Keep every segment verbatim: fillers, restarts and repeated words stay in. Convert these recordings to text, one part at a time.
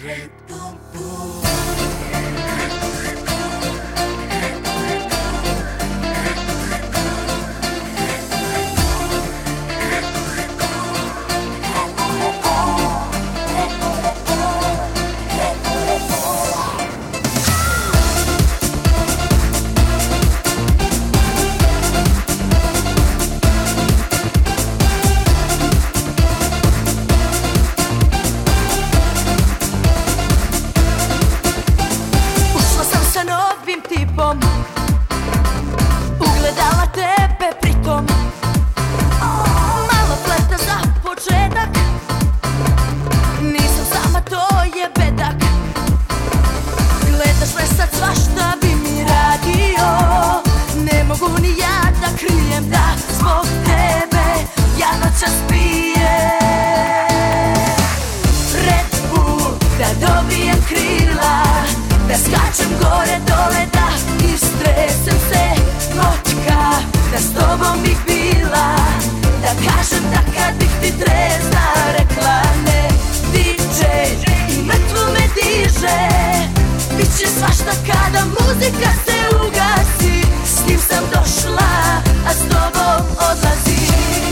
Ugledala tebe pritom, mala fleta za početak. Nisam sama, to je bedak. Gledaš me sad, svašta bi mi radio. Ne mogu ni ja da krijem da zbog tebe ja noćas pijem Red Bull da dobijem krila, da skačem gore dole, da istresem se. Vodka, da s tobom bih bila, da kažem da kad bih ti trezna rekla ne. D J i mrtvo me diže, biće svašta kada muzika se ugasi. S kim sam došla, a s tobom odlazim.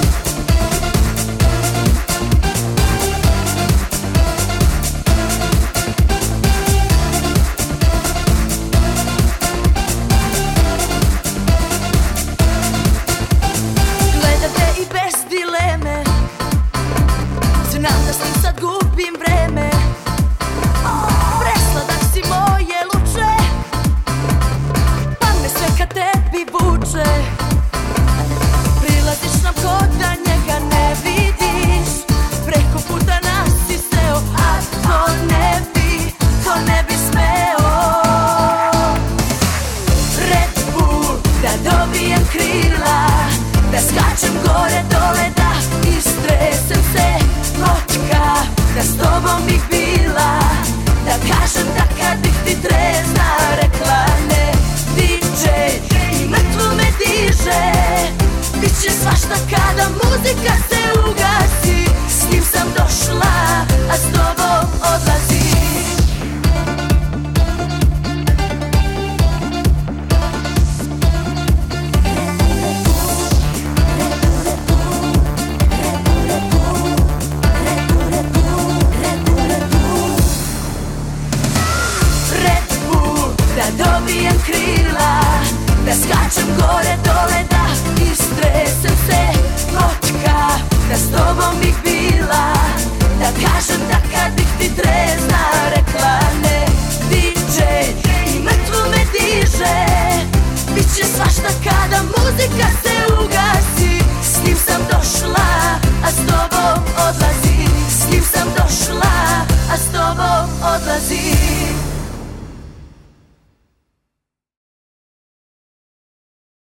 Znam da s njim sad gubim vreme. Presladak si moje luče, pa me sve ka tebi vuče. Prilaziš nam ko da njega ne vidiš, preko puta nas si seo, a to ne bi, to ne bi smeo. Red Bull da dobijem krila, da skačem gore dole, da istresem se. Vodka, da s tobom bih bila, da kažem da kad bih ti trezna rekla ne. D J i mrtvo me diže, biće svašta kada muzika se ugasi. S kim sam došla, a s tobom odlazim. Dobijem krila, da skačem gore dole, da istresem se. Vodka, da s tobom bih bila, da kažem da kad bih ti trezna rekla ne. D J i mrtvo me diže, biće svašta kada muzika se ugasi. S kim sam došla, a s tobom odlazim. S kim sam došla, a s tobom odlazim.